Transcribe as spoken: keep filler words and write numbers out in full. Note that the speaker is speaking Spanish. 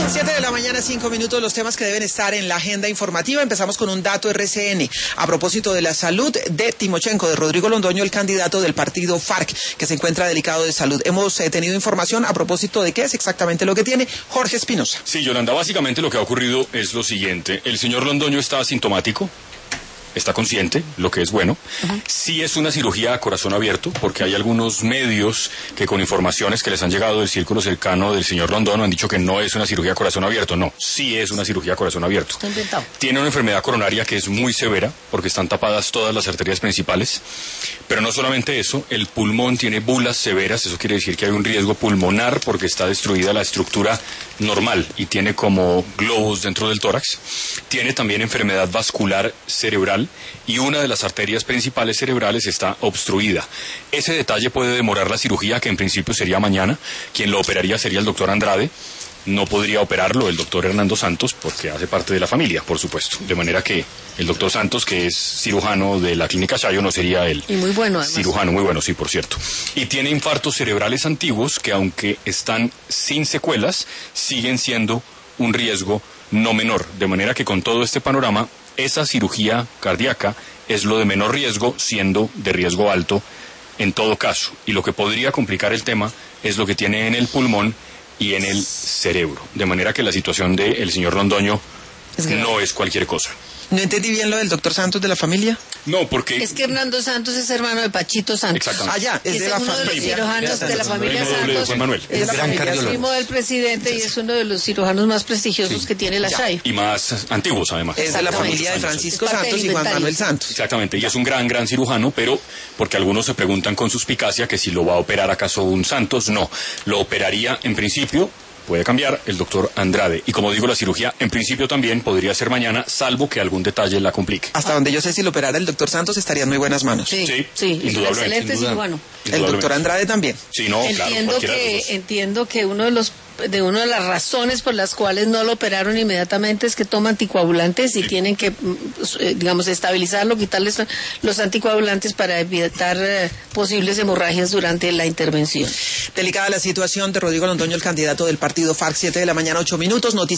siete de la mañana, cinco minutos, los temas que deben estar en la agenda informativa. Empezamos con un dato R C N a propósito de la salud de Timochenko, de Rodrigo Londoño, el candidato del partido FARC, que se encuentra delicado de salud. Hemos eh, tenido información a propósito de qué es exactamente lo que tiene. Jorge Espinosa. Sí, Yolanda, básicamente lo que ha ocurrido es lo siguiente. El señor Londoño está asintomático, está consciente, lo que es bueno. Uh-huh. Sí es una cirugía a corazón abierto, porque hay algunos medios que con informaciones que les han llegado del círculo cercano del señor Londoño han dicho que no es una cirugía a corazón abierto. No, sí es una cirugía a corazón abierto. Está inventado. Tiene una enfermedad coronaria que es muy severa, porque están tapadas todas las arterias principales. Pero no solamente eso, el pulmón tiene bulas severas, eso quiere decir que hay un riesgo pulmonar porque está destruida la estructura normal y tiene como globos dentro del tórax. Tiene también enfermedad vascular cerebral y una de las arterias principales cerebrales está obstruida. Ese detalle puede demorar la cirugía, que en principio sería mañana. Quien lo operaría sería el doctor Andrade. No podría operarlo el doctor Hernando Santos porque hace parte de la familia, por supuesto. De manera que el doctor Santos, que es cirujano de la clínica Chayo, no sería el y muy bueno, además. Cirujano, muy bueno, sí, por cierto. Y tiene infartos cerebrales antiguos que, aunque están sin secuelas, siguen siendo un riesgo no menor. De manera que con todo este panorama, esa cirugía cardíaca es lo de menor riesgo, siendo de riesgo alto en todo caso. Y lo que podría complicar el tema es lo que tiene en el pulmón y en el cerebro. De manera que la situación del señor Londoño es no es cualquier cosa. ¿No entendí bien lo del doctor Santos de la familia? No, porque... Es que Hernando Santos es hermano de Pachito Santos. Exactamente. Ah, ya, es, es de la uno de los familia. cirujanos de la familia Santos. Juan Manuel. Es, es gran cardiólogo. Es primo del presidente y es uno de los cirujanos más prestigiosos sí. que tiene la Chayo. Y más antiguos, además. Es de la familia de Francisco Santos y Juan Manuel Santos. Exactamente, y es un gran, gran cirujano, pero porque algunos se preguntan con suspicacia que si lo va a operar acaso un Santos, no. Lo operaría en principio... puede cambiar el doctor Andrade. Y como digo, la cirugía en principio también podría ser mañana, salvo que algún detalle la complique. Hasta donde yo sé, si lo operara el doctor Santos, estaría en muy buenas manos. Sí, sí, sí, indudablemente. Excelente cirujano. El doctor Andrade también. Sí, no, entiendo claro, que entiendo que uno de los de una de las razones por las cuales no lo operaron inmediatamente es que toma anticoagulantes y sí. tienen que, digamos, estabilizarlo, quitarles los anticoagulantes para evitar eh, posibles hemorragias durante la intervención. Delicada la situación de Rodrigo Londoño, el candidato del partido FARC. Siete de la mañana, ocho minutos. Noticias.